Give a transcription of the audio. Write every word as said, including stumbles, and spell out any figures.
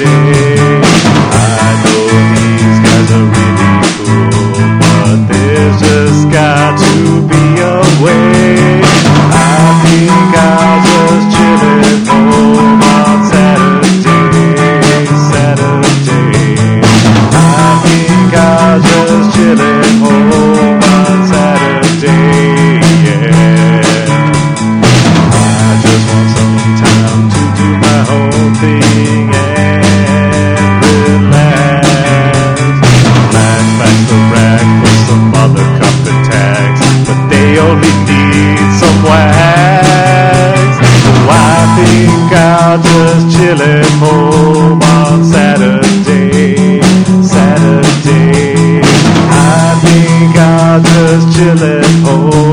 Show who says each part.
Speaker 1: Saturday. I know these guys are really cool, but there's just got to be a way. I think I'll just chill at home on Saturday, Saturday. I think I'll just chill at home on Saturday, yeah. I just want some time to do my own thing and relax. Relax, back the rack for some other company tax, but they only need some wax. So I think I'll just chill at home on Saturday, Saturday. I think I'll just chill at home